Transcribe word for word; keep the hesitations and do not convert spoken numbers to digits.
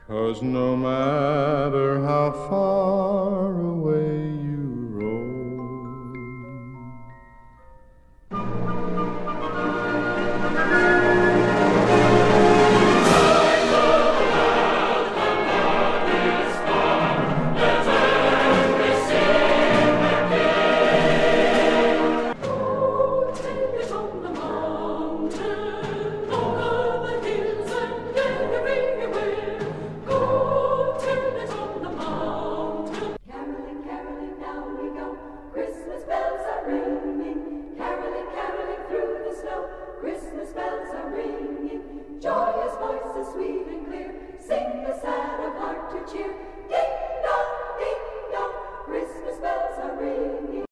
'Cause no matter how far away you roam, Christmas bells are ringing, caroling, caroling through the snow. Christmas bells are ringing, joyous voices sweet and clear, sing the sad of heart to cheer.